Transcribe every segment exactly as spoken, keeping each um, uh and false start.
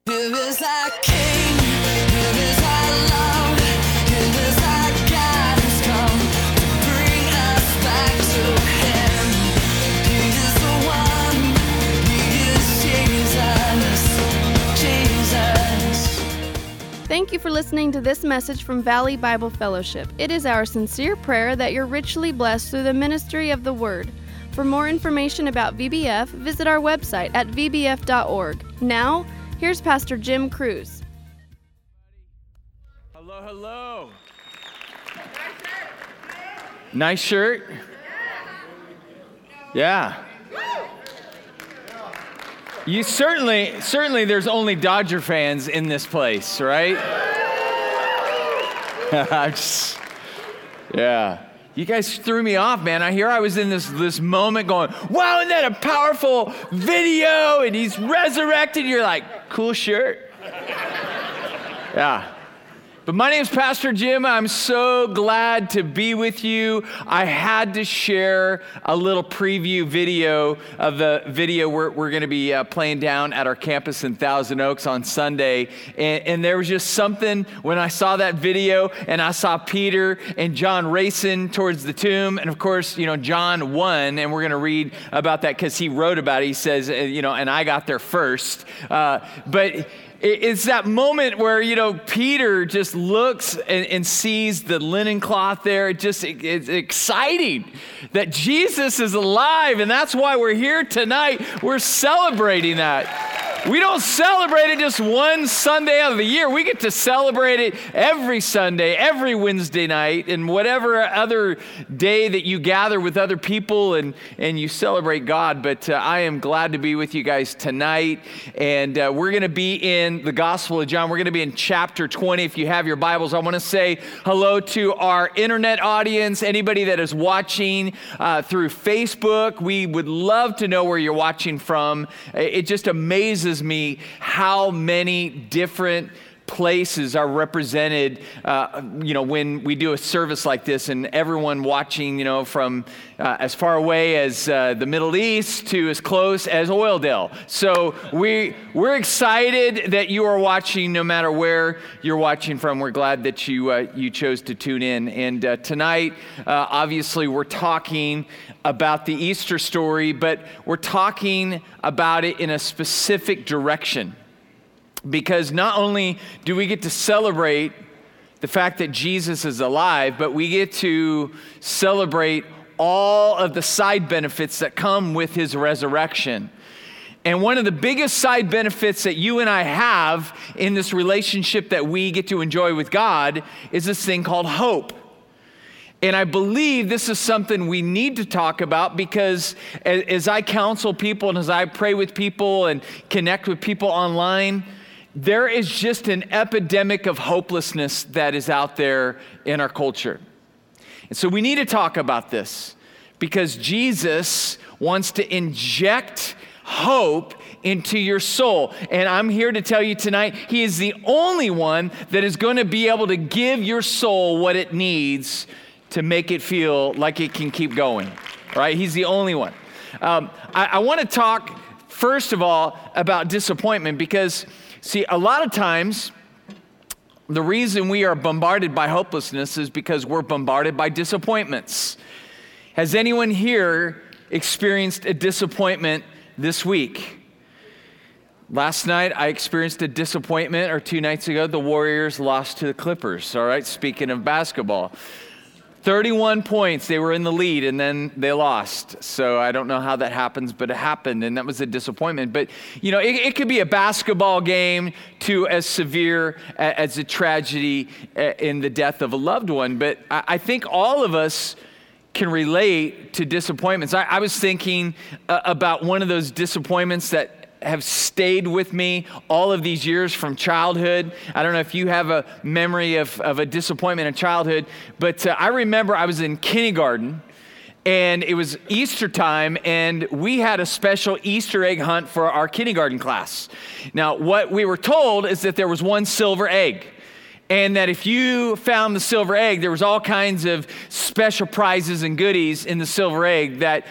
Here is our King, here is our love, here is our God who's come to bring us back to Him. He is the one, He is Jesus, Jesus. Thank you for listening to this message from Valley Bible Fellowship. It is our sincere prayer that you're richly blessed through the ministry of the Word. For more information about V B F, visit our website at v b f dot org. Now, here's Pastor Jim Cruz. Hello, hello. Nice shirt. Yeah. You certainly, certainly there's only Dodger fans in this place, right? I'm just, yeah. You guys threw me off, man. I hear I was in this, this moment going, wow, isn't that a powerful video? And he's resurrected. You're like, cool shirt. Yeah. But my name's Pastor Jim. I'm so glad to be with you. I had to share a little preview video of the video we're, we're going to be uh, playing down at our campus in Thousand Oaks on Sunday. And, and there was just something when I saw that video and I saw Peter and John racing towards the tomb. And of course, you know, John won, and we're going to read about that because he wrote about it. He says, uh, you know, and I got there first. Uh, but it's that moment where, you know, Peter just looks and, and sees the linen cloth there. It just, it, it's exciting that Jesus is alive, and that's why we're here tonight. We're celebrating that. We don't celebrate it just one Sunday out of the year. We get to celebrate it every Sunday, every Wednesday night, and whatever other day that you gather with other people and, and you celebrate God. But uh, I am glad to be with you guys tonight, and uh, we're going to be in the Gospel of John. We're going to be in chapter twenty. If you have your Bibles, I want to say hello to our internet audience, anybody that is watching uh, through Facebook. We would love to know where you're watching from. It just amazes me how many different places are represented, uh, you know, when we do a service like this, and everyone watching, you know, from uh, as far away as uh, the Middle East to as close as Oildale. So we, we're excited that you are watching no matter where you're watching from. We're glad that you, uh, you chose to tune in. And uh, tonight, uh, obviously, we're talking about the Easter story, but we're talking about it in a specific direction. Because not only do we get to celebrate the fact that Jesus is alive, but we get to celebrate all of the side benefits that come with his resurrection. And one of the biggest side benefits that you and I have in this relationship that we get to enjoy with God is this thing called hope. And I believe this is something we need to talk about, because as, as I counsel people and as I pray with people and connect with people online, there is just an epidemic of hopelessness that is out there in our culture. And so we need to talk about this, because Jesus wants to inject hope into your soul. And I'm here to tell you tonight, he is the only one that is going to be able to give your soul what it needs to make it feel like it can keep going, right? He's the only one. Um, I, I want to talk, first of all, about disappointment, because see, a lot of times, the reason we are bombarded by hopelessness is because we're bombarded by disappointments. Has anyone here experienced a disappointment this week? Last night, I experienced a disappointment, or two nights ago, the Warriors lost to the Clippers, all right, speaking of basketball. thirty-one points, they were in the lead, and then they lost. So I don't know how that happens, but it happened, and that was a disappointment. But, you know, it, it could be a basketball game to as severe as a tragedy in the death of a loved one. But I, I think all of us can relate to disappointments. I, I was thinking uh, about one of those disappointments that have stayed with me all of these years from childhood. I don't know if you have a memory of, of a disappointment in childhood, but uh, I remember I was in kindergarten, and it was Easter time, and we had a special Easter egg hunt for our kindergarten class. Now, what we were told is that there was one silver egg, and that if you found the silver egg, there was all kinds of special prizes and goodies in the silver egg that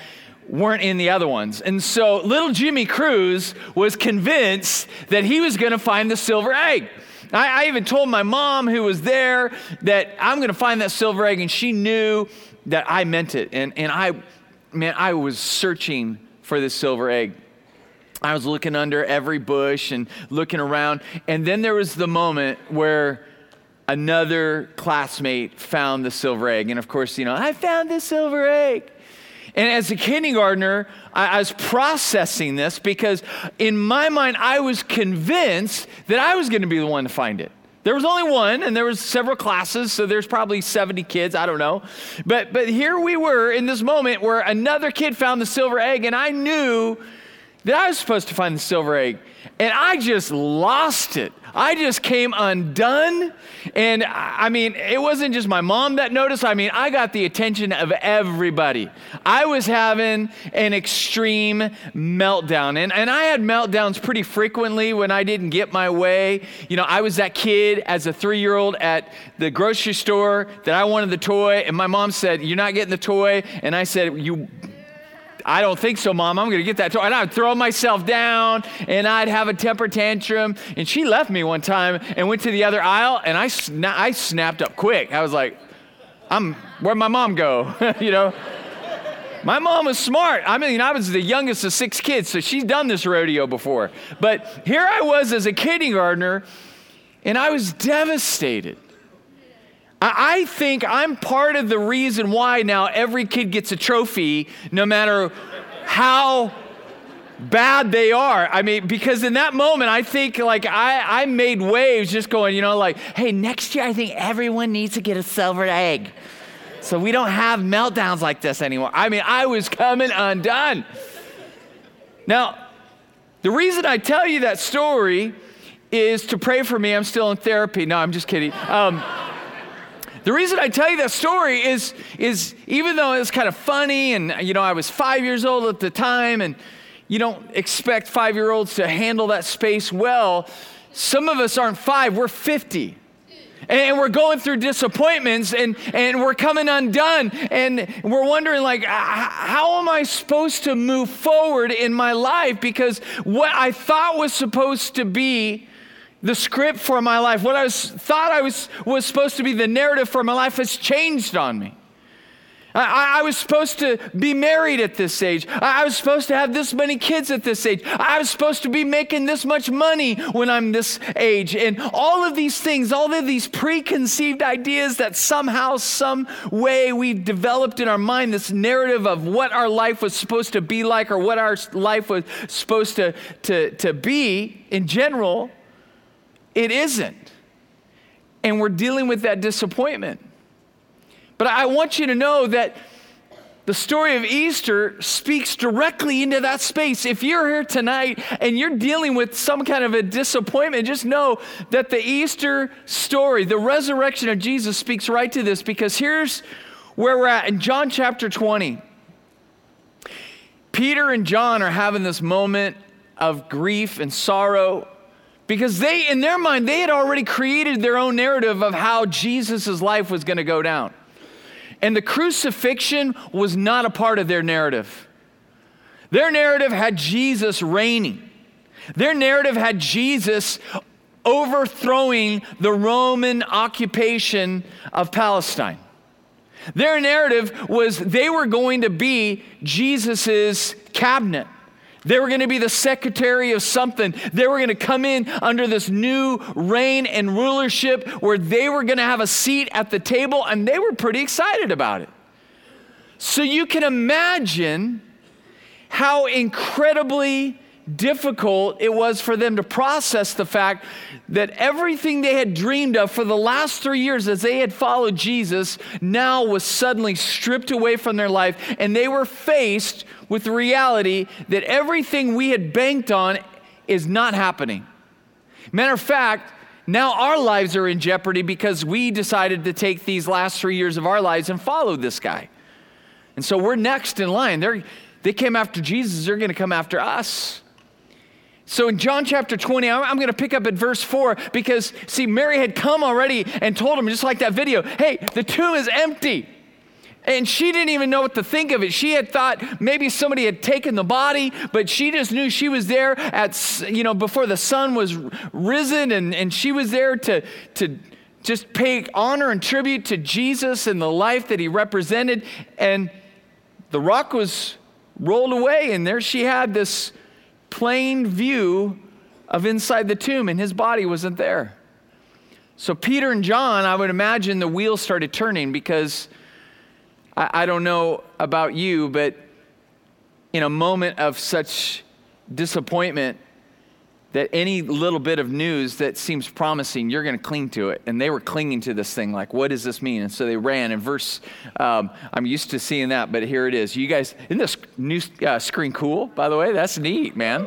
weren't in the other ones. And so little Jimmy Cruz was convinced that he was going to find the silver egg. I, I even told my mom, who was there, that I'm going to find that silver egg, and she knew that I meant it. And, and I, man, I was searching for this silver egg. I was looking under every bush and looking around. And then there was the moment where another classmate found the silver egg. And of course, you know, I found the silver egg. And as a kindergartner, I, I was processing this because in my mind, I was convinced that I was going to be the one to find it. There was only one, and there was several classes, so there's probably seventy kids, I don't know. But but here we were in this moment where another kid found the silver egg, and I knew that I was supposed to find the silver egg. And I just lost it. I just came undone. And I mean, it wasn't just my mom that noticed. I mean, I got the attention of everybody. I was having an extreme meltdown. And, and I had meltdowns pretty frequently when I didn't get my way. You know, I was that kid as a three-year-old at the grocery store that I wanted the toy. And my mom said, "You're not getting the toy." And I said, "You... I don't think so, Mom. I'm going to get that toy." And I'd throw myself down, and I'd have a temper tantrum. And she left me one time and went to the other aisle, and I, sna- I snapped up quick. I was like, "I'm where'd my mom go?" You know? My mom was smart. I mean, I was the youngest of six kids, so she's done this rodeo before. But here I was as a kindergartner, and I was devastated. I think I'm part of the reason why now every kid gets a trophy, no matter how bad they are. I mean, because in that moment, I think like I, I made waves just going, you know, like, hey, next year I think everyone needs to get a silver egg, so we don't have meltdowns like this anymore. I mean, I was coming undone. Now, the reason I tell you that story is to pray for me. I'm still in therapy. No, I'm just kidding. Um, The reason I tell you that story is, is even though it's kind of funny, and you know, I was five years old at the time, and you don't expect five-year-olds to handle that space well. Some of us aren't five, we're fifty. And we're going through disappointments, and, and we're coming undone, and we're wondering, like, how am I supposed to move forward in my life? Because what I thought was supposed to be the script for my life, what I was, thought I was, was supposed to be the narrative for my life, has changed on me. I, I was supposed to be married at this age. I, I was supposed to have this many kids at this age. I was supposed to be making this much money when I'm this age. And all of these things, all of these preconceived ideas that somehow, some way we've developed in our mind, this narrative of what our life was supposed to be like, or what our life was supposed to, to, to be in general, it isn't. And we're dealing with that disappointment. But I want you to know that the story of Easter speaks directly into that space. If you're here tonight and you're dealing with some kind of a disappointment, just know that the Easter story, the resurrection of Jesus, speaks right to this, because here's where we're at. In John chapter twenty, Peter and John are having this moment of grief and sorrow, because they, in their mind, they had already created their own narrative of how Jesus' life was going to go down. And the crucifixion was not a part of their narrative. Their narrative had Jesus reigning. Their narrative had Jesus overthrowing the Roman occupation of Palestine. Their narrative was they were going to be Jesus' cabinet. They were going to be the secretary of something. They were going to come in under this new reign and rulership where they were going to have a seat at the table, and they were pretty excited about it. So you can imagine how incredibly difficult it was for them to process the fact that everything they had dreamed of for the last three years as they had followed Jesus now was suddenly stripped away from their life, and they were faced with the reality that everything we had banked on is not happening. Matter of fact, now our lives are in jeopardy because we decided to take these last three years of our lives and follow this guy. And so we're next in line. They're, they came after Jesus, they're going to come after us. So in John chapter twenty, I'm going to pick up at verse four, because, see, Mary had come already and told him, just like that video, hey, the tomb is empty. And she didn't even know what to think of it. She had thought maybe somebody had taken the body, but she just knew she was there at, you know, before the sun was risen, and, and she was there to, to just pay honor and tribute to Jesus and the life that he represented. And the rock was rolled away, and there she had this plain view of inside the tomb, and his body wasn't there. So Peter and John, I would imagine the wheels started turning, because I, I don't know about you, but in a moment of such disappointment, that any little bit of news that seems promising, you're going to cling to it. And they were clinging to this thing, like, what does this mean? And so they ran. And verse, um, I'm used to seeing that, but here it is. You guys, isn't this new uh, screen cool, by the way? That's neat, man.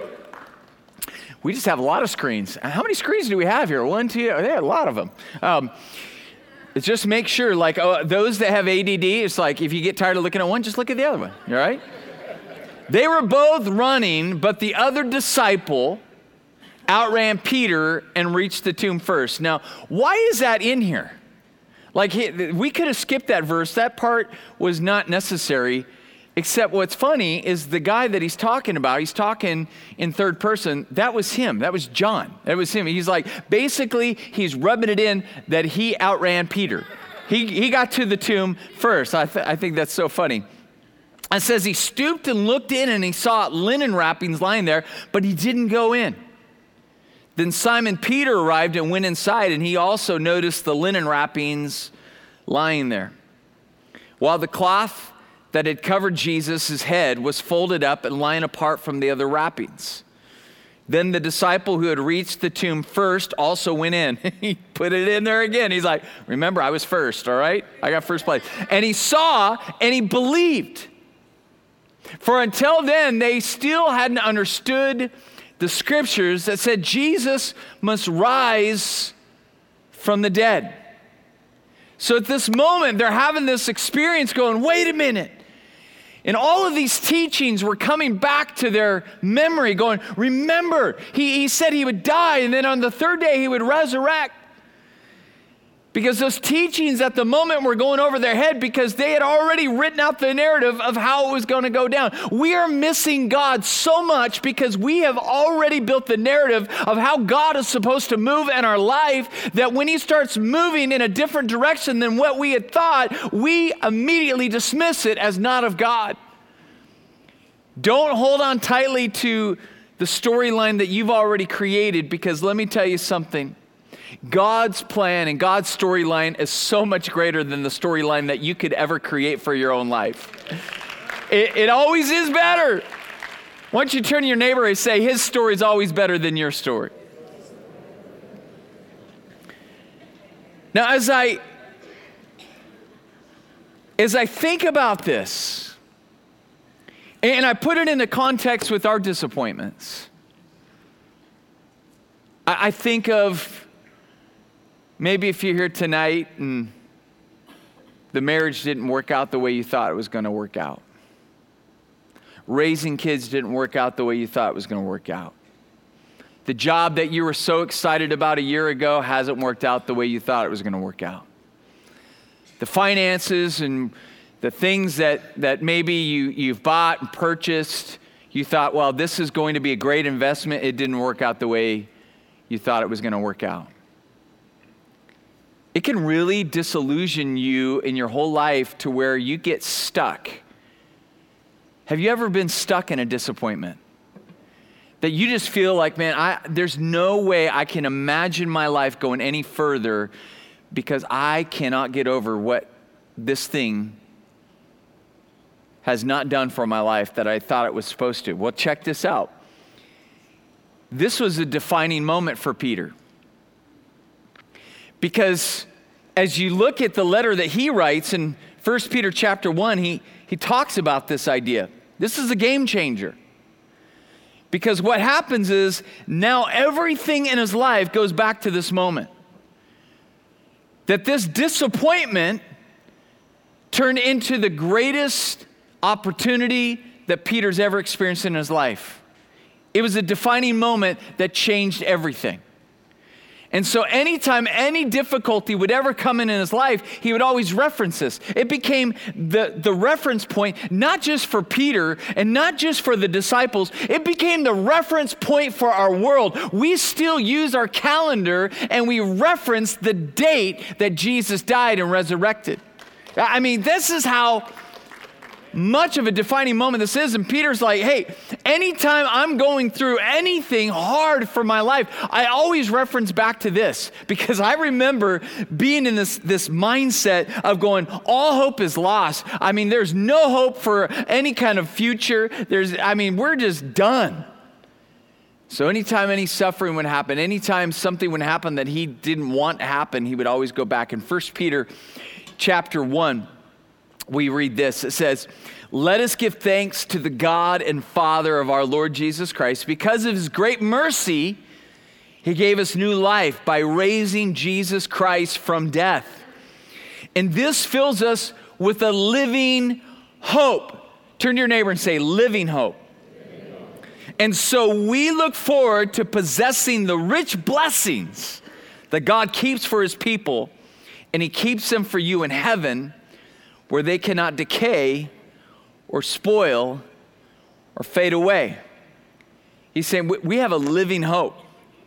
We just have a lot of screens. How many screens do we have here? One, two, they have a lot of them. Um, it's just make sure, like, oh, those that have A D D, it's like, if you get tired of looking at one, just look at the other one, all right? They were both running, but the other disciple outran Peter and reached the tomb first. Now, why is that in here? Like, we could have skipped that verse. That part was not necessary, except what's funny is the guy that he's talking about, he's talking in third person. That was him. That was John. That was him. He's like, basically, he's rubbing it in that he outran Peter. He, he got to the tomb first. I, th- I think that's so funny. It says he stooped and looked in, and he saw linen wrappings lying there, but he didn't go in. Then Simon Peter arrived and went inside, and he also noticed the linen wrappings lying there, while the cloth that had covered Jesus' head was folded up and lying apart from the other wrappings. Then the disciple who had reached the tomb first also went in. He put it in there again. He's like, remember, I was first, all right? I got first place. And he saw and he believed. For until then, they still hadn't understood the scriptures that said Jesus must rise from the dead. So at this moment, they're having this experience going, wait a minute. And all of these teachings were coming back to their memory going, remember, he, he said he would die, and then on the third day he would resurrect. Because those teachings at the moment were going over their head, because they had already written out the narrative of how it was going to go down. We are missing God so much because we have already built the narrative of how God is supposed to move in our life, that when he starts moving in a different direction than what we had thought, we immediately dismiss it as not of God. Don't hold on tightly to the storyline that you've already created, because let me tell you something. God's plan and God's storyline is so much greater than the storyline that you could ever create for your own life. It, it always is better. Why don't you turn to your neighbor and say, his story is always better than your story. Now, as I, as I think about this, and I put it into context with our disappointments, I, I think of maybe if you're here tonight and the marriage didn't work out the way you thought it was going to work out. Raising kids didn't work out the way you thought it was going to work out. The job that you were so excited about a year ago hasn't worked out the way you thought it was going to work out. The finances and the things that, that maybe you, you've bought and purchased, you thought, well, this is going to be a great investment. It didn't work out the way you thought it was going to work out. It can really disillusion you in your whole life to where you get stuck. Have you ever been stuck in a disappointment? That you just feel like, man, I, there's no way I can imagine my life going any further because I cannot get over what this thing has not done for my life that I thought it was supposed to. Well, check this out. This was a defining moment for Peter. Because as you look at the letter that he writes in First Peter chapter one, he, he talks about this idea. This is a game changer. Because what happens is now everything in his life goes back to this moment. That this disappointment turned into the greatest opportunity that Peter's ever experienced in his life. It was a defining moment that changed everything. And so anytime any difficulty would ever come in in his life, he would always reference this. It became the, the reference point, not just for Peter and not just for the disciples. It became the reference point for our world. We still use our calendar and we reference the date that Jesus died and resurrected. I mean, this is how much of a defining moment this is. And Peter's like, hey, anytime I'm going through anything hard for my life, I always reference back to this, because I remember being in this, this mindset of going, all hope is lost. I mean, there's no hope for any kind of future. There's, I mean, we're just done. So anytime any suffering would happen, anytime something would happen that he didn't want to happen, he would always go back. In First Peter chapter one, we read this. It says, let us give thanks to the God and Father of our Lord Jesus Christ. Because of his great mercy, he gave us new life by raising Jesus Christ from death. And this fills us with a living hope. Turn to your neighbor and say, living hope. Living hope. And so we look forward to possessing the rich blessings that God keeps for his people, and he keeps them for you in heaven, where they cannot decay or spoil or fade away. He's saying we have a living hope.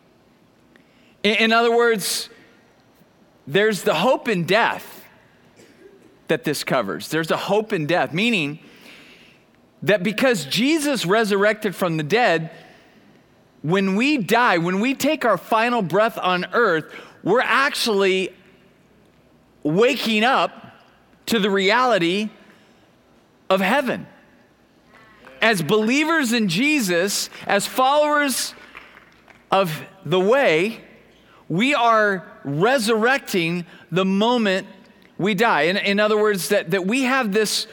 In other words, there's the hope in death that this covers. There's a hope in death, meaning that because Jesus resurrected from the dead, when we die, when we take our final breath on earth, we're actually waking up to the reality of heaven. As believers in Jesus, as followers of the way, we are resurrecting the moment we die. In, in other words, that, that we have this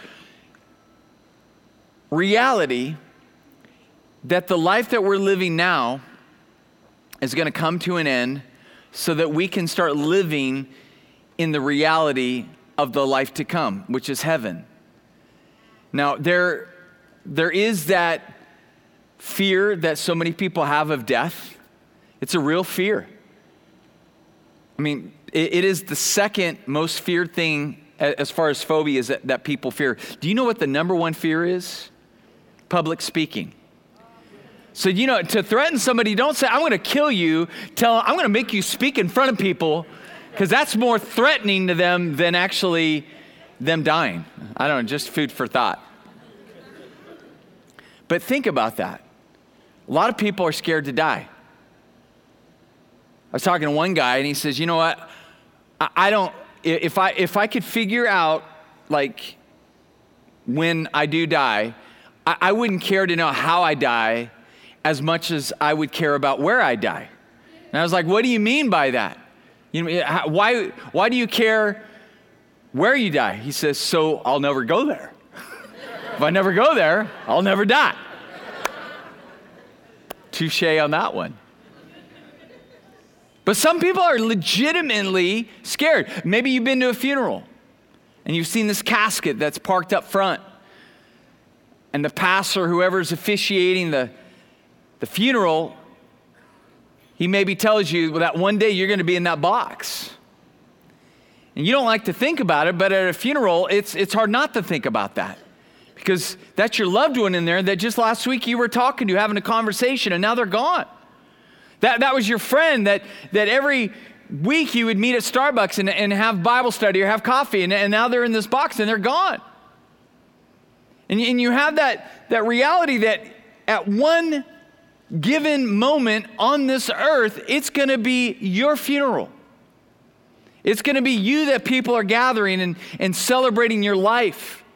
reality that the life that we're living now is going to come to an end, so that we can start living in the reality of the life to come, which is heaven. Now, there, there is that fear that so many people have of death. It's a real fear. I mean, it, it is the second most feared thing as far as phobias that, that people fear. Do you know what the number one fear is? Public speaking. So, you know, to threaten somebody, don't say, I'm going to kill you. Tell them, I'm going to make you speak in front of people, because that's more threatening to them than actually them dying. I don't know, just food for thought. But think about that. A lot of people are scared to die. I was talking to one guy, and he says, you know what? I, I don't, if I, if I could figure out, like, when I do die, I, I wouldn't care to know how I die as much as I would care about where I die. And I was like, what do you mean by that? You know, why, why do you care where you die? He says, so I'll never go there. If I never go there, I'll never die. Touche on that one. But some people are legitimately scared. Maybe you've been to a funeral and you've seen this casket that's parked up front. And the pastor, whoever's officiating the, the funeral, he maybe tells you that one day you're going to be in that box. And you don't like to think about it, but at a funeral, it's it's hard not to think about that. Because that's your loved one in there that just last week you were talking to, having a conversation, and now they're gone. That that was your friend that, that every week you would meet at Starbucks and, and have Bible study or have coffee, and, and now they're in this box and they're gone. And, and you have that, that reality that at one given moment on this earth, it's going to be your funeral. It's going to be you that people are gathering and, and celebrating your life.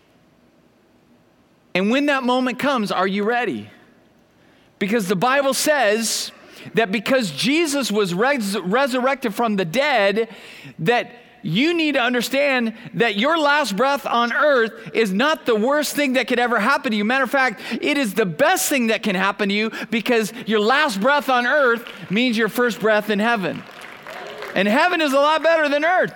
And when that moment comes, are you ready? Because the Bible says that because Jesus was res- resurrected from the dead, that you need to understand that your last breath on earth is not the worst thing that could ever happen to you. Matter of fact, it is the best thing that can happen to you, because your last breath on earth means your first breath in heaven. And heaven is a lot better than earth.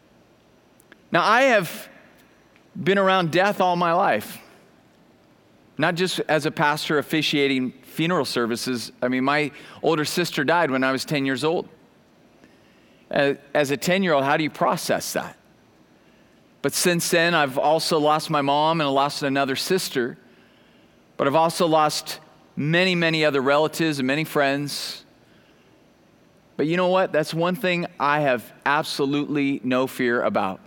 Now, I have been around death all my life. Not just as a pastor officiating funeral services. I mean, my older sister died when I was ten years old. As a ten-year-old, how do you process that? But since then, I've also lost my mom and I lost another sister. But I've also lost many, many other relatives and many friends. But you know what? That's one thing I have absolutely no fear about.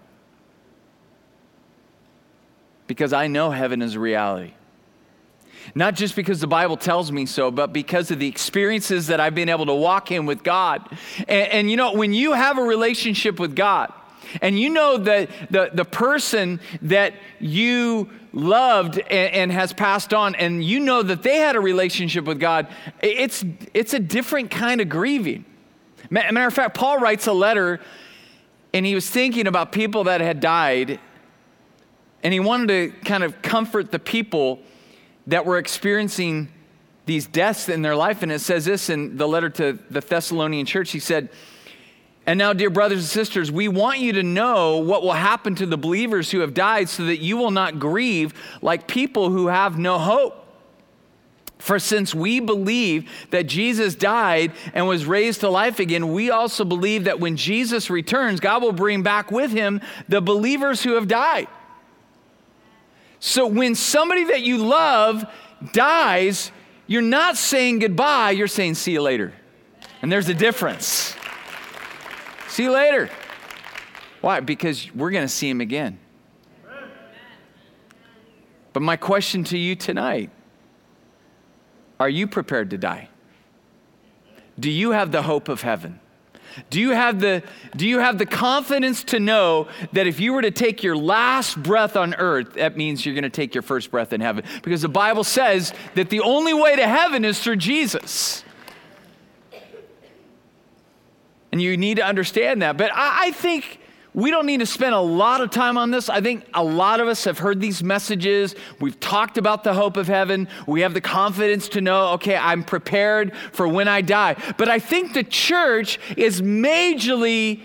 Because I know heaven is a reality. Not just because the Bible tells me so, but because of the experiences that I've been able to walk in with God. And, and you know, when you have a relationship with God, and you know that the, the person that you loved and, and has passed on, and you know that they had a relationship with God, it's, it's a different kind of grieving. Matter of fact, Paul writes a letter, and he was thinking about people that had died, and he wanted to kind of comfort the people that were experiencing these deaths in their life. And it says this in the letter to the Thessalonian church. He said, "And now, dear brothers and sisters, we want you to know what will happen to the believers who have died so that you will not grieve like people who have no hope. For since we believe that Jesus died and was raised to life again, we also believe that when Jesus returns, God will bring back with him the believers who have died." So when somebody that you love dies, you're not saying goodbye, you're saying see you later. And there's a difference. See you later. Why? Because we're going to see him again. But my question to you tonight, are you prepared to die? Do you have the hope of heaven? Do you have the, do you have the confidence to know that if you were to take your last breath on earth, that means you're going to take your first breath in heaven? Because the Bible says that the only way to heaven is through Jesus. And you need to understand that. But I, I think we don't need to spend a lot of time on this. I think a lot of us have heard these messages. We've talked about the hope of heaven. We have the confidence to know, okay, I'm prepared for when I die. But I think the church is majorly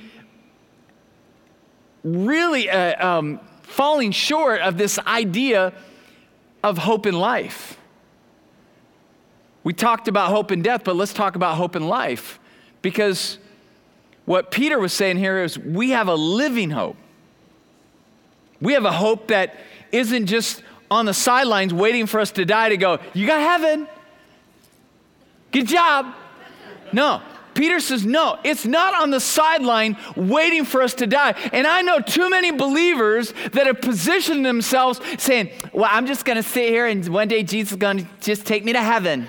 really uh, um, falling short of this idea of hope in life. We talked about hope in death, but let's talk about hope in life. Because what Peter was saying here is we have a living hope. We have a hope that isn't just on the sidelines waiting for us to die to go, you got heaven. Good job. No. Peter says, no, it's not on the sideline waiting for us to die. And I know too many believers that have positioned themselves saying, well, I'm just going to sit here and one day Jesus is going to just take me to heaven.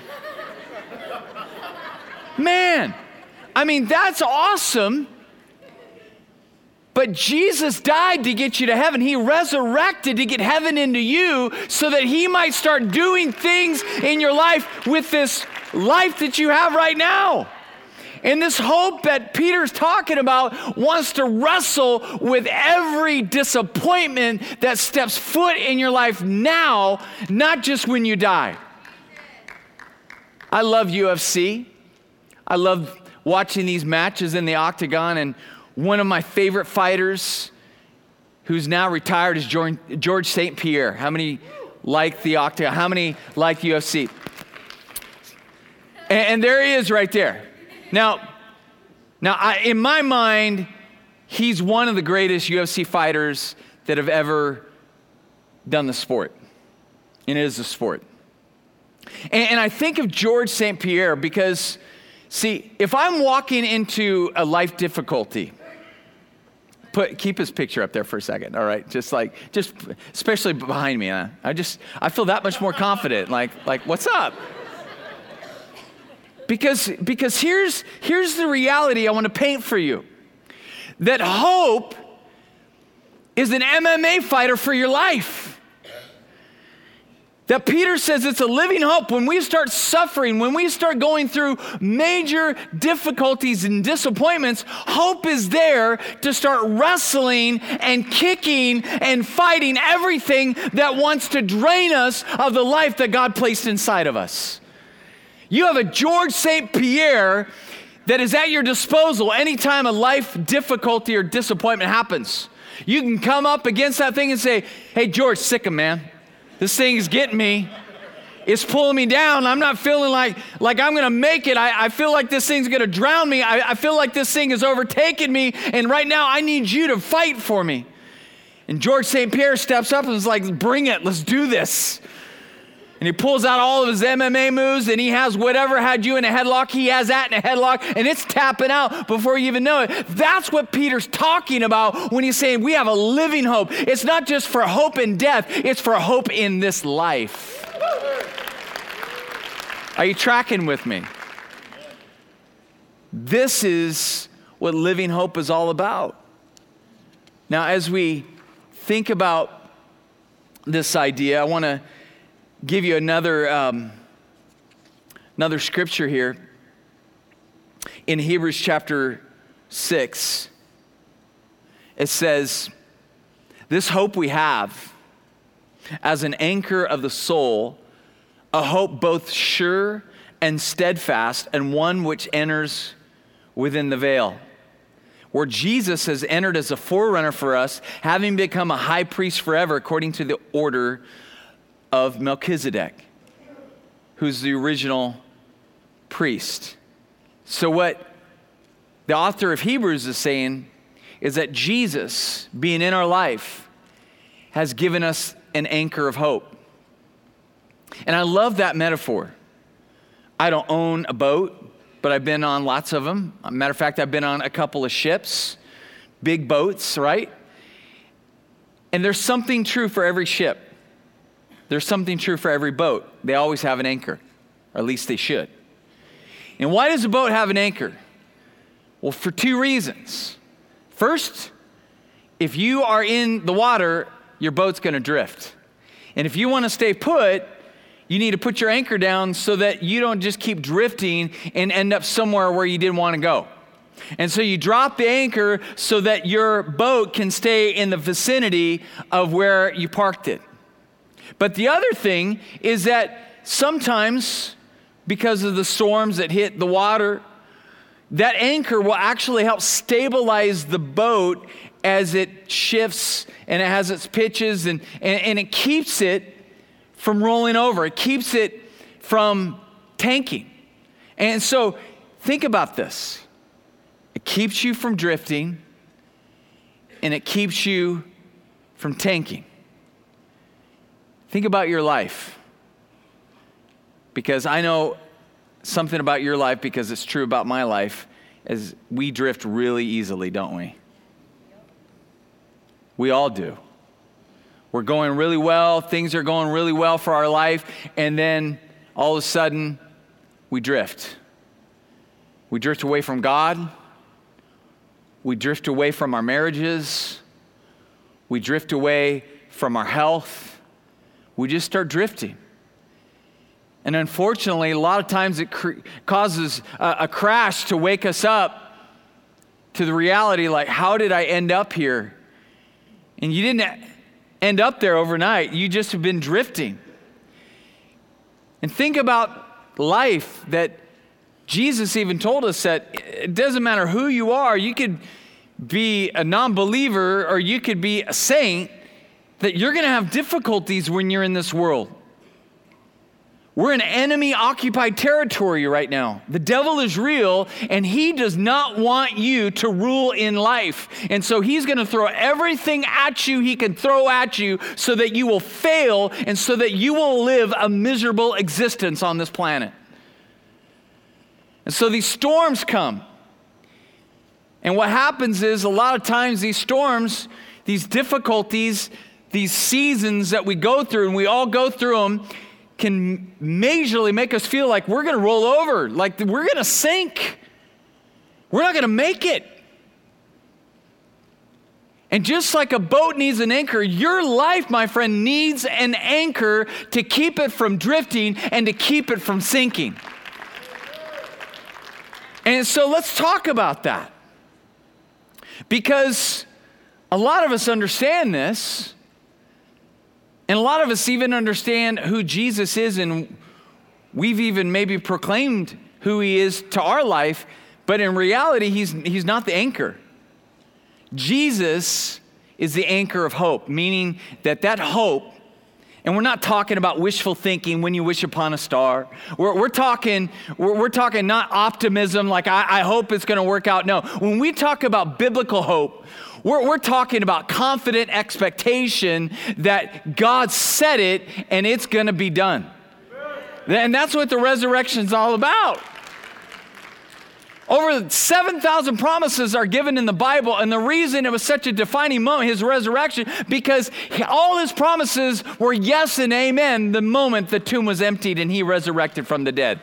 Man. I mean, that's awesome, but Jesus died to get you to heaven. He resurrected to get heaven into you so that he might start doing things in your life with this life that you have right now. And this hope that Peter's talking about wants to wrestle with every disappointment that steps foot in your life now, not just when you die. I love U F C. I love watching these matches in the octagon, and one of my favorite fighters who's now retired is George Saint Pierre. How many like the octagon? How many like U F C? And, and there he is right there. Now, now I, in my mind, he's one of the greatest U F C fighters that have ever done the sport. And it is a sport. And, and I think of George Saint Pierre because, see, if I'm walking into a life difficulty, put keep his picture up there for a second, all right? Just like, just especially behind me, huh? I just, I feel that much more confident. Like, like, what's up? Because, because here's, here's the reality I want to paint for you. That hope is an M M A fighter for your life. That Peter says it's a living hope. When we start suffering, when we start going through major difficulties and disappointments, hope is there to start wrestling and kicking and fighting everything that wants to drain us of the life that God placed inside of us. You have a George Saint Pierre that is at your disposal anytime a life difficulty or disappointment happens. You can come up against that thing and say, hey, George, sick 'em, man. This thing is getting me. It's pulling me down. I'm not feeling like, like I'm going to make it. I, I feel like this thing's going to drown me. I, I feel like this thing has overtaken me. And right now I need you to fight for me. And George Saint Pierre steps up and is like, bring it. Let's do this. And he pulls out all of his M M A moves, and he has whatever had you in a headlock, he has that in a headlock, and it's tapping out before you even know it. That's what Peter's talking about when he's saying we have a living hope. It's not just for hope in death, it's for hope in this life. Are you tracking with me? This is what living hope is all about. Now, as we think about this idea, I want to give you another um, another scripture here in Hebrews chapter six. It says, "This hope we have as an anchor of the soul, a hope both sure and steadfast, and one which enters within the veil, where Jesus has entered as a forerunner for us, having become a high priest forever according to the order of Melchizedek," who's the original priest. So what the author of Hebrews is saying is that Jesus, being in our life, has given us an anchor of hope. And I love that metaphor. I don't own a boat, but I've been on lots of them. Matter of fact, I've been on a couple of ships, big boats, right? And there's something true for every ship. There's something true for every boat. They always have an anchor, or at least they should. And why does a boat have an anchor? Well, for two reasons. First, if you are in the water, your boat's going to drift. And if you want to stay put, you need to put your anchor down so that you don't just keep drifting and end up somewhere where you didn't want to go. And so you drop the anchor so that your boat can stay in the vicinity of where you parked it. But the other thing is that sometimes, because of the storms that hit the water, that anchor will actually help stabilize the boat as it shifts and it has its pitches, and, and, and it keeps it from rolling over. It keeps it from tanking. And so think about this. It keeps you from drifting, and it keeps you from tanking. Think about your life, because I know something about your life because it's true about my life, is we drift really easily, don't we? We all do. We're going really well, things are going really well for our life, and then all of a sudden, we drift. We drift away from God. We drift away from our marriages. We drift away from our health. We just start drifting. And unfortunately, a lot of times it cr- causes a, a crash to wake us up to the reality, like, how did I end up here? And you didn't end up there overnight. You just have been drifting. And think about life, that Jesus even told us that it doesn't matter who you are. You could be a non-believer or you could be a saint, that you're going to have difficulties when you're in this world. We're in enemy-occupied territory right now. The devil is real, and he does not want you to rule in life. And so he's going to throw everything at you he can throw at you so that you will fail and so that you will live a miserable existence on this planet. And so these storms come. And what happens is, a lot of times these storms, these difficulties, these seasons that we go through, and we all go through them, can majorly make us feel like we're going to roll over, like we're going to sink. We're not going to make it. And just like a boat needs an anchor, your life, my friend, needs an anchor to keep it from drifting and to keep it from sinking. And so let's talk about that. Because a lot of us understand this. And a lot of us even understand who Jesus is, and we've even maybe proclaimed who he is to our life, but in reality, he's, he's not the anchor. Jesus is the anchor of hope, meaning that that hope And we're not talking about wishful thinking when you wish upon a star. We're, we're talking, we're, we're talking not optimism like I, I hope it's going to work out. No, when we talk about biblical hope, we're, we're talking about confident expectation that God said it and it's going to be done. And that's what the resurrection is all about. Over seven thousand promises are given in the Bible, and the reason it was such a defining moment, his resurrection, because all his promises were yes and amen the moment the tomb was emptied and he resurrected from the dead.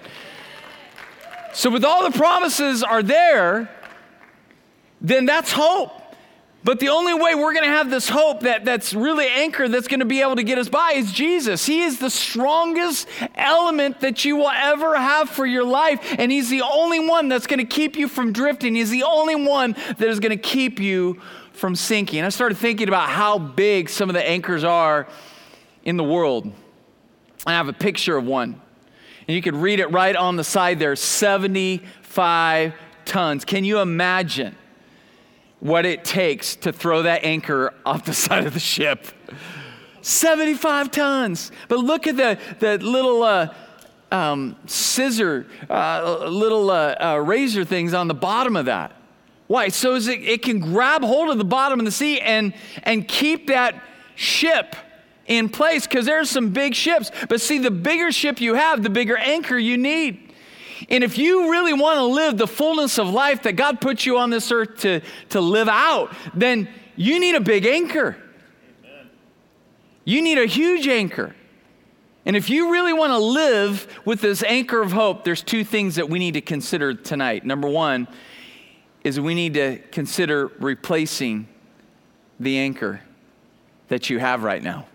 So with all the promises are there, then that's hope. But the only way we're going to have this hope that, that's really anchored, that's going to be able to get us by is Jesus. He is the strongest element that you will ever have for your life. And he's the only one that's going to keep you from drifting. He's the only one that is going to keep you from sinking. I started thinking about how big some of the anchors are in the world. I have a picture of one. And you can read it right on the side there, seventy-five tons. Can you imagine what it takes to throw that anchor off the side of the ship? seventy-five tons. But look at the, the little uh, um, scissor, uh, little uh, uh, razor things on the bottom of that. Why? So as it, it can grab hold of the bottom of the sea and, and keep that ship in place, because there's some big ships. But see, the bigger ship you have, the bigger anchor you need. And if you really want to live the fullness of life that God put you on this earth to, to live out, then you need a big anchor. Amen. You need a huge anchor. And if you really want to live with this anchor of hope, there's two things that we need to consider tonight. Number one is we need to consider replacing the anchor that you have right now.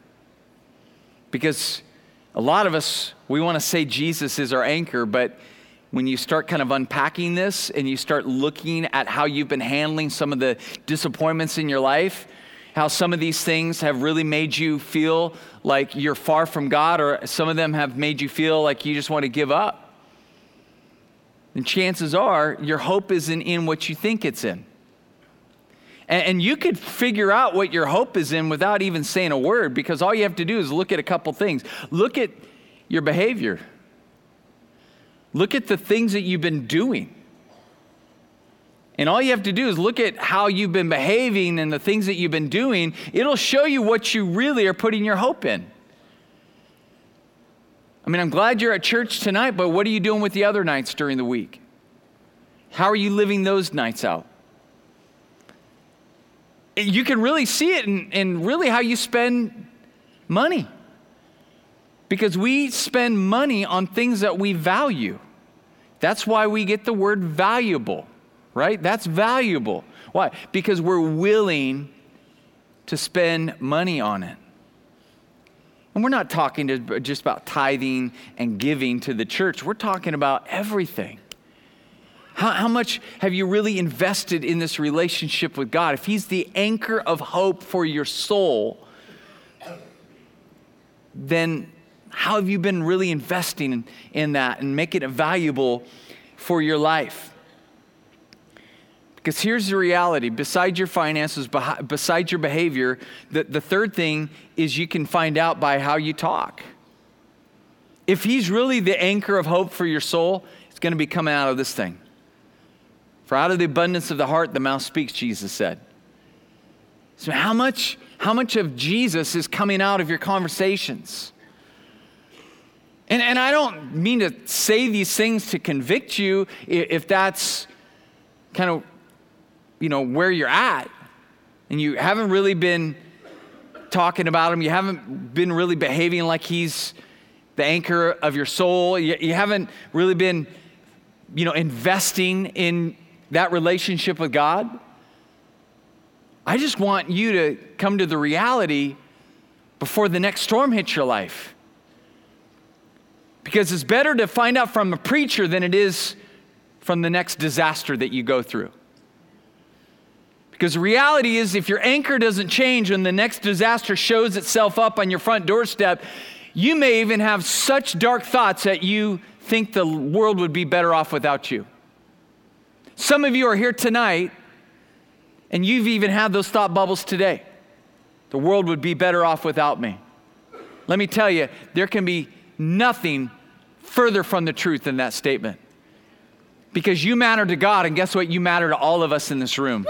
Because a lot of us, we want to say Jesus is our anchor, but when you start kind of unpacking this and you start looking at how you've been handling some of the disappointments in your life, how some of these things have really made you feel like you're far from God, or some of them have made you feel like you just want to give up, then chances are your hope isn't in what you think it's in. And, and you could figure out what your hope is in without even saying a word, because all you have to do is look at a couple things. Look at your behavior. Look at the things that you've been doing. And all you have to do is look at how you've been behaving and the things that you've been doing. It'll show you what you really are putting your hope in. I mean, I'm glad you're at church tonight, but what are you doing with the other nights during the week? How are you living those nights out? You can really see it in, in really how you spend money. Because we spend money on things that we value. That's why we get the word valuable, right? That's valuable. Why? Because we're willing to spend money on it. And we're not talking to, just about tithing and giving to the church. We're talking about everything. How, how much have you really invested in this relationship with God? If He's the anchor of hope for your soul, then how have you been really investing in, in that and making it valuable for your life? Because here's the reality. Besides your finances, besides your behavior, the, the third thing is you can find out by how you talk. If He's really the anchor of hope for your soul, it's going to be coming out of this thing. For out of the abundance of the heart, the mouth speaks, Jesus said. So how much, how much of Jesus is coming out of your conversations? And, and I don't mean to say these things to convict you if that's kind of, you know, where you're at. And you haven't really been talking about Him. You haven't been really behaving like He's the anchor of your soul. You, you haven't really been, you know, investing in that relationship with God. I just want you to come to the reality before the next storm hits your life. Because it's better to find out from a preacher than it is from the next disaster that you go through. Because the reality is, if your anchor doesn't change when the next disaster shows itself up on your front doorstep, you may even have such dark thoughts that you think the world would be better off without you. Some of you are here tonight, and you've even had those thought bubbles today. The world would be better off without me. Let me tell you, there can be nothing further from the truth than that statement. Because you matter to God, and guess what? You matter to all of us in this room.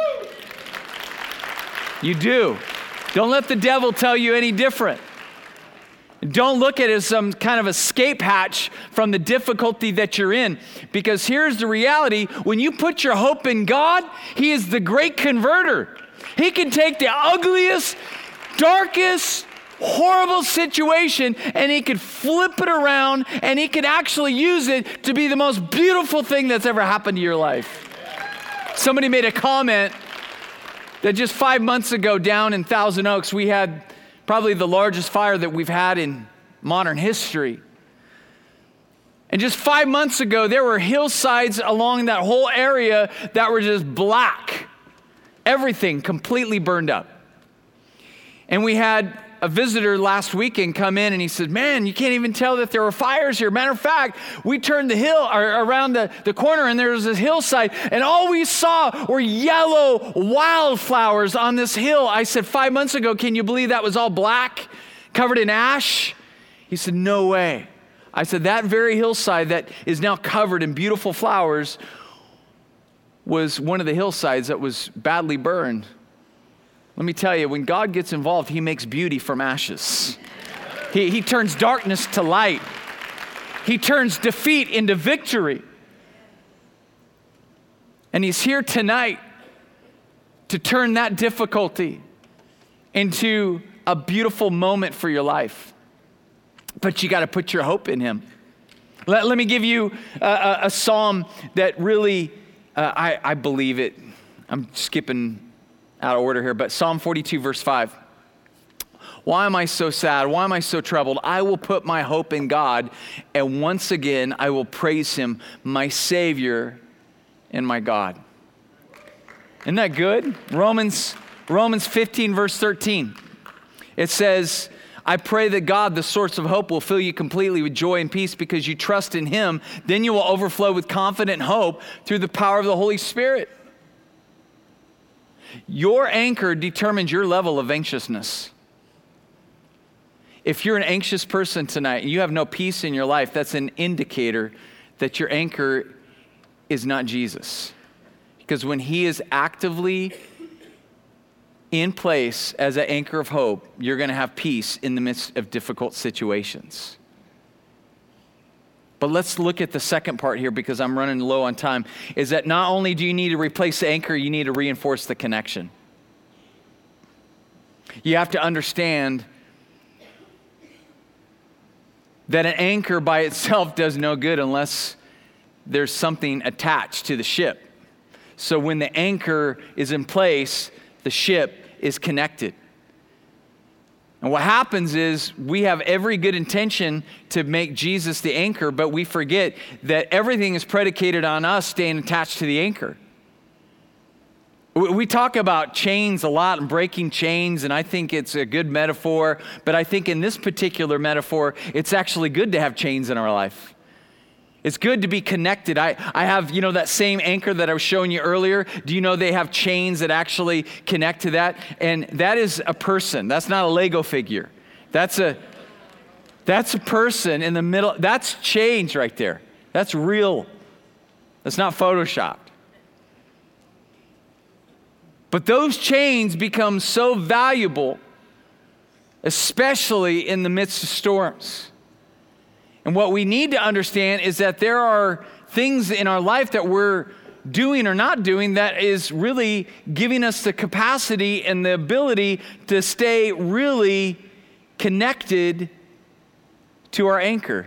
You do. Don't let the devil tell you any different. Don't look at it as some kind of escape hatch from the difficulty that you're in. Because here's the reality. When you put your hope in God, He is the great converter. He can take the ugliest, darkest, horrible situation and He could flip it around and He could actually use it to be the most beautiful thing that's ever happened to your life. Somebody made a comment that just five months ago down in Thousand Oaks, we had probably the largest fire that we've had in modern history. And just five months ago, there were hillsides along that whole area that were just black. Everything completely burned up. And we had a visitor last weekend come in and he said, man, you can't even tell that there were fires here. Matter of fact, we turned the hill or around the, the corner and there was this hillside and all we saw were yellow wildflowers on this hill. I said, five months ago, can you believe that was all black, covered in ash? He said, no way. I said, that very hillside that is now covered in beautiful flowers was one of the hillsides that was badly burned. Let me tell you, when God gets involved, He makes beauty from ashes. He, he turns darkness to light. He turns defeat into victory. And He's here tonight to turn that difficulty into a beautiful moment for your life. But you got to put your hope in Him. Let, let me give you a, a, a psalm that really, uh, I, I believe it. I'm skipping out of order here, but Psalm forty-two, verse five. Why am I so sad? Why am I so troubled? I will put my hope in God, and once again I will praise Him, my Savior and my God. Isn't that good? Romans, Romans fifteen, verse thirteen. It says, I pray that God, the source of hope, will fill you completely with joy and peace because you trust in Him. Then you will overflow with confident hope through the power of the Holy Spirit. Your anchor determines your level of anxiousness. If you're an anxious person tonight and you have no peace in your life, that's an indicator that your anchor is not Jesus. Because when He is actively in place as an anchor of hope, you're going to have peace in the midst of difficult situations. But let's look at the second part here because I'm running low on time, is that not only do you need to replace the anchor, you need to reinforce the connection. You have to understand that an anchor by itself does no good unless there's something attached to the ship. So when the anchor is in place, the ship is connected. And what happens is we have every good intention to make Jesus the anchor, but we forget that everything is predicated on us staying attached to the anchor. We talk about chains a lot and breaking chains, and I think it's a good metaphor, but I think in this particular metaphor, it's actually good to have chains in our life. It's good to be connected. I, I have, you know, that same anchor that I was showing you earlier. Do you know they have chains that actually connect to that? And that is a person. That's not a Lego figure. That's a, that's a person in the middle. That's chains right there. That's real. That's not photoshopped. But those chains become so valuable, especially in the midst of storms. And what we need to understand is that there are things in our life that we're doing or not doing that is really giving us the capacity and the ability to stay really connected to our anchor.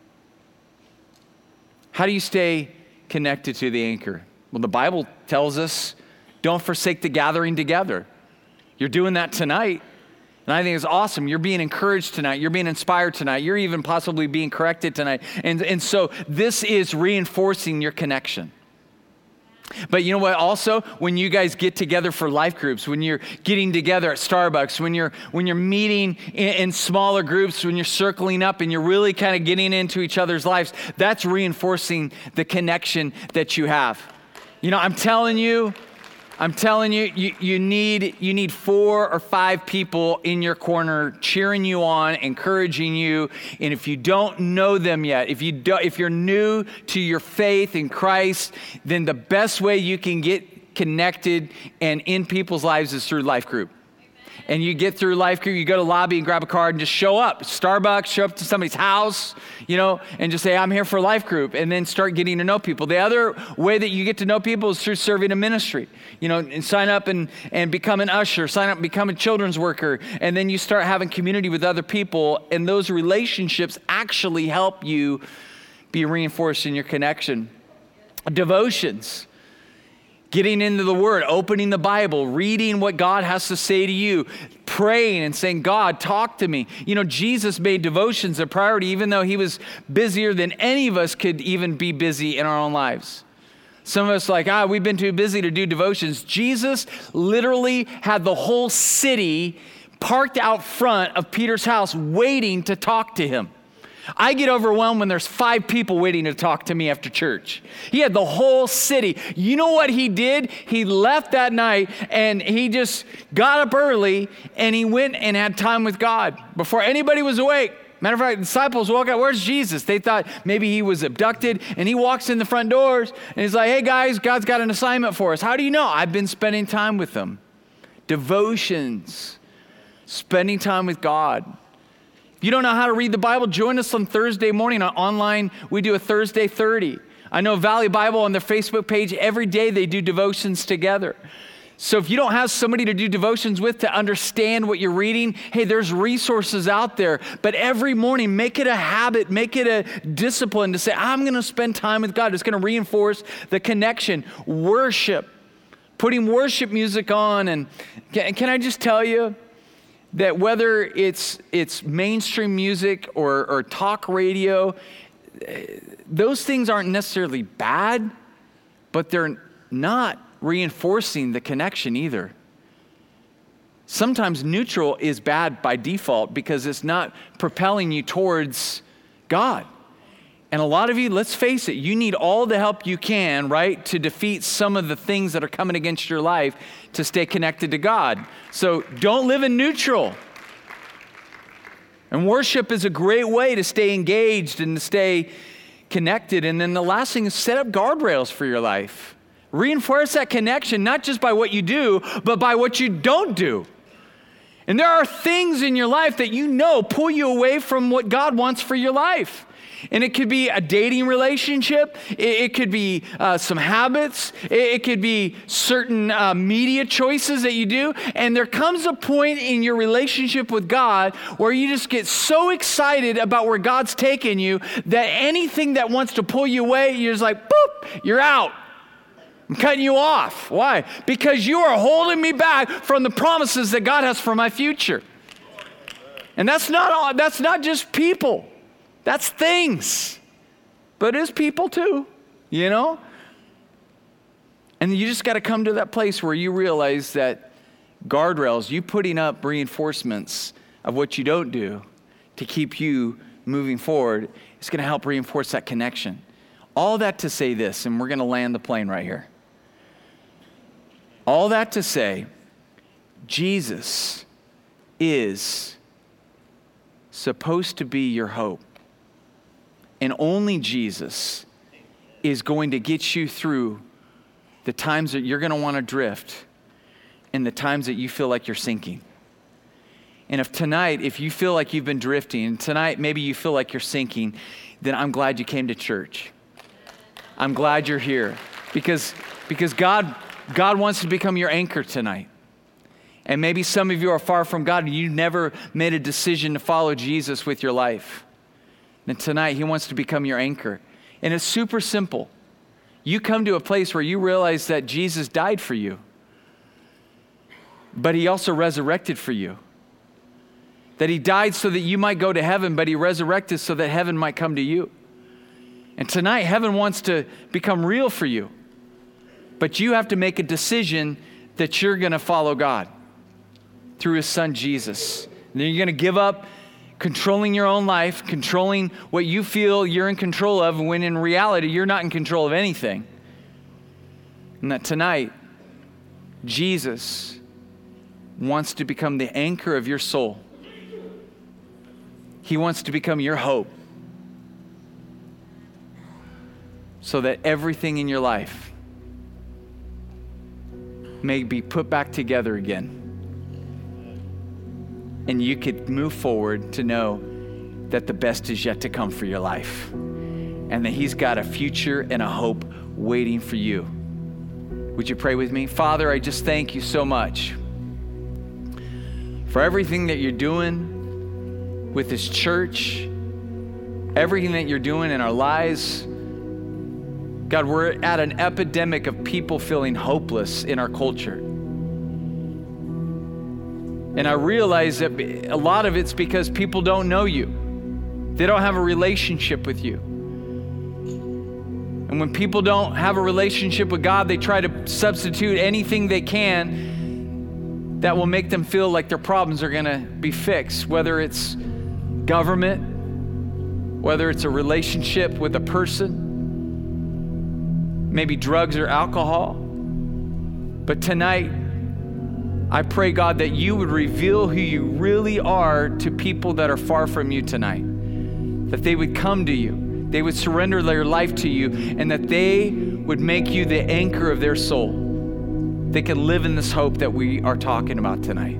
How do you stay connected to the anchor? Well, the Bible tells us, don't forsake the gathering together. You're doing that tonight. And I think it's awesome. You're being encouraged tonight. You're being inspired tonight. You're even possibly being corrected tonight. And, and so this is reinforcing your connection. But you know what also? When you guys get together for life groups, when you're getting together at Starbucks, when you're when you're meeting in, in smaller groups, when you're circling up and you're really kind of getting into each other's lives, that's reinforcing the connection that you have. You know, I'm telling you, I'm telling you, you, you need you need four or five people in your corner cheering you on, encouraging you. And if you don't know them yet, if you do, if you're new to your faith in Christ, then the best way you can get connected and in people's lives is through Life Group. And you get through Life Group, you go to lobby and grab a card and just show up. Starbucks, show up to somebody's house, you know, and just say, I'm here for Life Group, and then start getting to know people. The other way that you get to know people is through serving a ministry. You know, and sign up and, and become an usher, sign up and become a children's worker, and then you start having community with other people, and those relationships actually help you be reinforced in your connection. Devotions. Getting into the Word, opening the Bible, reading what God has to say to you, praying and saying, God, talk to me. You know, Jesus made devotions a priority, even though he was busier than any of us could even be busy in our own lives. Some of us are like, ah, we've been too busy to do devotions. Jesus literally had the whole city parked out front of Peter's house waiting to talk to him. I get overwhelmed when there's five people waiting to talk to me after church. He had the whole city. You know what he did? He left that night and he just got up early and he went and had time with God before anybody was awake. Matter of fact, the disciples walk out, where's Jesus? They thought maybe he was abducted, and he walks in the front doors and he's like, hey guys, God's got an assignment for us. How do you know? I've been spending time with them. Devotions, spending time with God. If you don't know how to read the Bible, join us on Thursday morning on online. We do a Thursday thirty. I know Valley Bible on their Facebook page, every day they do devotions together. So if you don't have somebody to do devotions with to understand what you're reading, hey, there's resources out there. But every morning, make it a habit, make it a discipline to say, I'm going to spend time with God. It's going to reinforce the connection. Worship, putting worship music on. And can, can I just tell you, that whether it's it's mainstream music or, or talk radio, those things aren't necessarily bad, but they're not reinforcing the connection either. Sometimes neutral is bad by default because it's not propelling you towards God. And a lot of you, let's face it, you need all the help you can, right, to defeat some of the things that are coming against your life to stay connected to God. So don't live in neutral. And worship is a great way to stay engaged and to stay connected. And then the last thing is set up guardrails for your life. Reinforce that connection, not just by what you do, but by what you don't do. And there are things in your life that you know pull you away from what God wants for your life. And it could be a dating relationship. It, it could be uh, some habits. It, it could be certain uh, media choices that you do. And there comes a point in your relationship with God where you just get so excited about where God's taken you that anything that wants to pull you away, you're just like, boop, you're out. I'm cutting you off. Why? Because you are holding me back from the promises that God has for my future. And that's not all, that's not just people. That's things. But it is people too, you know? And you just got to come to that place where you realize that guardrails, you putting up reinforcements of what you don't do to keep you moving forward, is going to help reinforce that connection. All that to say this, and we're going to land the plane right here. All that to say, Jesus is supposed to be your hope. And only Jesus is going to get you through the times that you're going to want to drift and the times that you feel like you're sinking. And if tonight, if you feel like you've been drifting, and tonight maybe you feel like you're sinking, then I'm glad you came to church. I'm glad you're here because, because God, God wants to become your anchor tonight. And maybe some of you are far from God and you never made a decision to follow Jesus with your life. And tonight, he wants to become your anchor. And it's super simple. You come to a place where you realize that Jesus died for you, but he also resurrected for you. That he died so that you might go to heaven, but he resurrected so that heaven might come to you. And tonight, heaven wants to become real for you. But you have to make a decision that you're going to follow God through his son, Jesus. And then you're going to give up controlling your own life, controlling what you feel you're in control of, when in reality, you're not in control of anything. And that tonight, Jesus wants to become the anchor of your soul. He wants to become your hope so that everything in your life may be put back together again. And you could move forward to know that the best is yet to come for your life. And that He's got a future and a hope waiting for you. Would you pray with me? Father, I just thank you so much for everything that you're doing with this church, everything that you're doing in our lives. God, we're at an epidemic of people feeling hopeless in our culture. And I realize that a lot of it's because people don't know you. They don't have a relationship with you. And when people don't have a relationship with God, they try to substitute anything they can that will make them feel like their problems are going to be fixed, whether it's government, whether it's a relationship with a person, maybe drugs or alcohol. But tonight, I pray, God, that you would reveal who you really are to people that are far from you tonight, that they would come to you, they would surrender their life to you, and that they would make you the anchor of their soul. They can live in this hope that we are talking about tonight.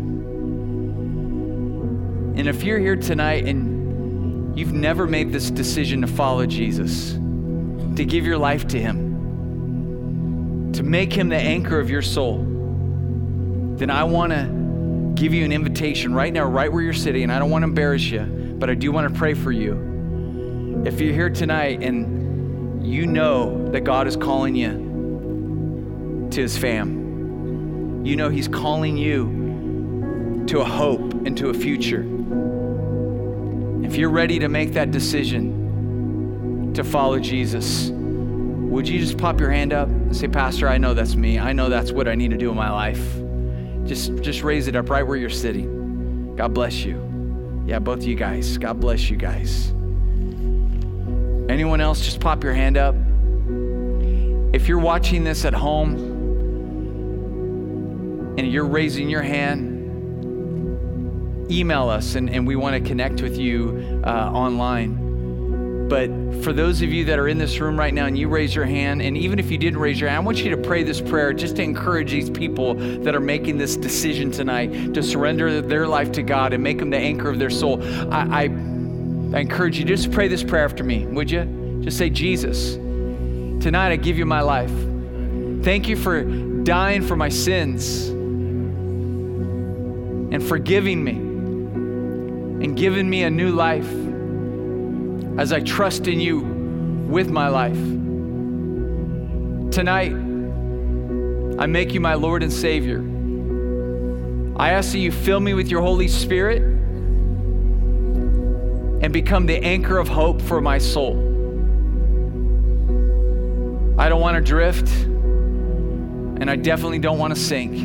And if you're here tonight and you've never made this decision to follow Jesus, to give your life to Him, to make Him the anchor of your soul, then I want to give you an invitation right now, right where you're sitting. And I don't want to embarrass you, but I do want to pray for you. If you're here tonight and you know that God is calling you to His fam, you know He's calling you to a hope and to a future. If you're ready to make that decision to follow Jesus, would you just pop your hand up and say, Pastor, I know that's me. I know that's what I need to do in my life. Just, just raise it up right where you're sitting. God bless you. Yeah, both of you guys. God bless you guys. Anyone else, just pop your hand up. If you're watching this at home and you're raising your hand, email us and, and we want to connect with you uh, online. But for those of you that are in this room right now and you raise your hand, and even if you didn't raise your hand, I want you to pray this prayer just to encourage these people that are making this decision tonight to surrender their life to God and make Him the anchor of their soul. I, I, I encourage you, just pray this prayer after me, would you? Just say, Jesus, tonight I give you my life. Thank you for dying for my sins and forgiving me and giving me a new life as I trust in you with my life. Tonight, I make you my Lord and Savior. I ask that you fill me with your Holy Spirit and become the anchor of hope for my soul. I don't want to drift, and I definitely don't want to sink.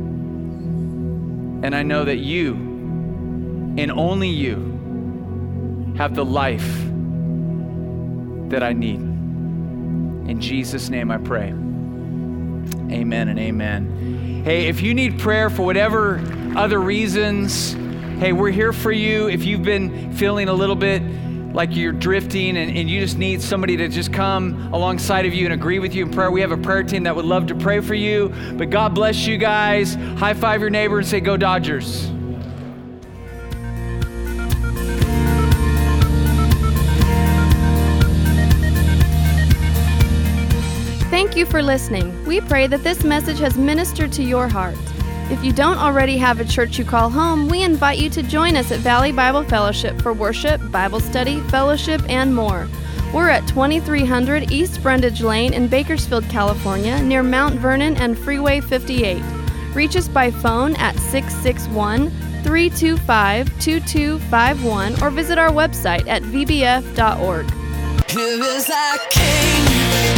And I know that you, and only you, have the life that I need. In Jesus' name I pray. Amen and amen. Hey, if you need prayer for whatever other reasons, hey, we're here for you. If you've been feeling a little bit like you're drifting and, and you just need somebody to just come alongside of you and agree with you in prayer, we have a prayer team that would love to pray for you. But God bless you guys. High five your neighbor and say, go Dodgers. Thank you for listening. We pray that this message has ministered to your heart. If you don't already have a church you call home, we invite you to join us at Valley Bible Fellowship for worship, Bible study, fellowship, and more. We're at twenty-three hundred East Brundage Lane in Bakersfield, California, near Mount Vernon and Freeway fifty-eight. Reach us by phone at six six one, three two five, two two five one or visit our website at v b f dot org. Here is our King.